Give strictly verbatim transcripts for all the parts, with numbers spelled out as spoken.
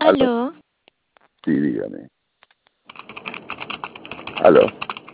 Aló. Aló. Sí, dígame. Aló.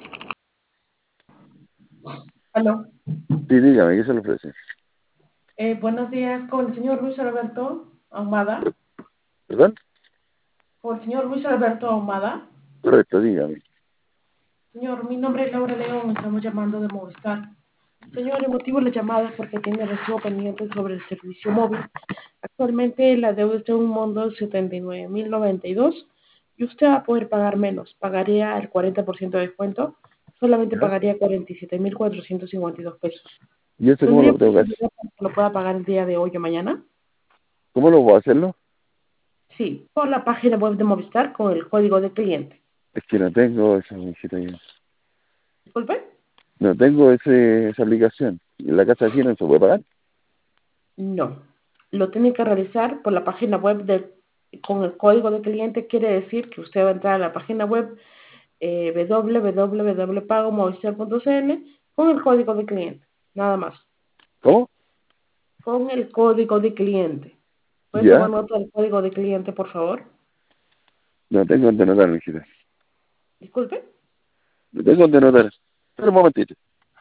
Aló. Sí, dígame, ¿qué se le ofrece? Eh, buenos días, con el señor Luis Alberto Ahumada. ¿Perdón? Con el señor Luis Alberto Ahumada. Correcto, dígame. Señor, mi nombre es Laura León, estamos llamando de Movistar. Señor, el motivo de la llamada es porque tiene recibo pendiente sobre el servicio móvil. Actualmente la deuda está en un monto de setenta y nueve mil noventa y dos y usted va a poder pagar menos. Pagaría el cuarenta por ciento de descuento, solamente ¿Ya? pagaría cuarenta y siete mil cuatrocientos cincuenta y dos pesos. ¿Y eso cómo ¿Tendría lo tengo que hacer? posibilidad para que lo pueda pagar el día de hoy o mañana? ¿Cómo lo voy a hacerlo? Sí, por la página web de Movistar con el código de cliente. Es que no tengo esa visita ahí. Disculpe. No tengo ese, esa aplicación. ¿Y en la casa de quién no se puede pagar? No. Lo tiene que realizar por la página web de, con el código de cliente. Quiere decir que usted va a entrar a la página web eh, w w w punto pago movistar punto c l con el código de cliente. Nada más. ¿Cómo? Con el código de cliente. ¿Puede tomar ¿Ya? nota del código de cliente, por favor? No tengo donde anotar, mijita. Disculpe. No tengo donde anotar. Espera un momentito.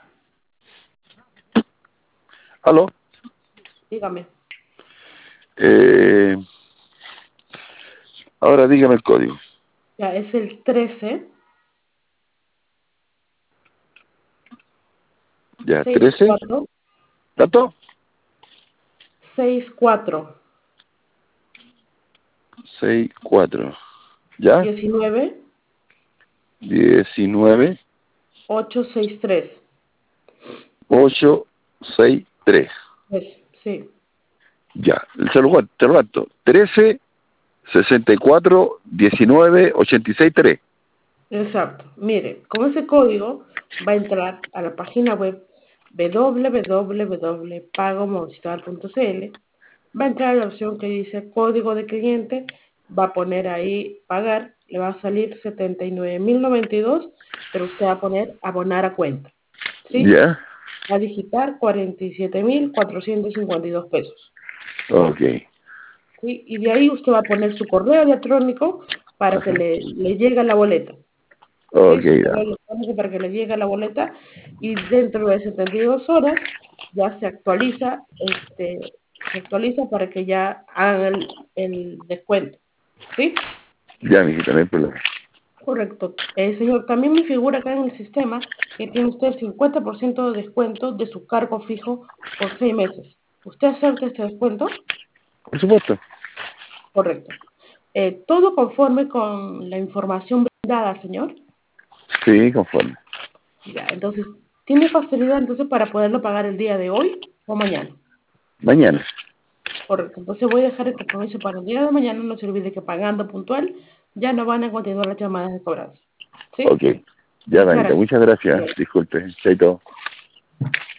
¿Aló? Dígame. Eh, ahora dígame el código. Ya, es el trece Ya, sesenta y trece. cuatro ¿Tanto? sesenta y cuatro seis, cuatro. ¿Ya? diecinueve diecinueve, ochocientos sesenta y tres. ocho, seis, tres. Pues, sí, Ya, se lo cuento, te lo cuento. trece, sesenta y cuatro, diecinueve, ochenta y seis, tres. exacto. Mire, con ese código va a entrar a la página web w w w punto pago movistar punto c l. Va a entrar a la opción que dice código de cliente, va a poner ahí pagar, le va a salir setenta y nueve mil noventa y dos, pero usted va a poner abonar a cuenta, ¿sí? ¿Ya? Va a digitar cuarenta y siete mil cuatrocientos cincuenta y dos pesos. Ok. ¿Sí? Y de ahí usted va a poner su correo electrónico para que Ajá. le, le llegue la boleta. Ok, ¿Sí? Su correo ya. electrónico para que le llegue la boleta y dentro de setenta y dos horas ya se actualiza, este, se actualiza para que ya hagan el, el descuento. ¿Sí? Ya, mijita, no hay problema. Correcto. Eh, señor, también me figura acá en el sistema que tiene usted el cincuenta por ciento de descuento de su cargo fijo por seis meses. ¿Usted acepta este descuento? Por supuesto. Correcto. Eh, todo conforme con la información brindada, señor. Sí, conforme. Ya, entonces, ¿tiene facilidad entonces para poderlo pagar el día de hoy o mañana? Mañana. Correcto. Entonces voy a dejar el compromiso para el día de mañana. No se olvide que pagando puntual ya no van a continuar las llamadas de cobranza. ¿Sí? Ok. Ya, Muchas Danita, gracias. muchas Hasta gracias. luego. Disculpe. Chaito.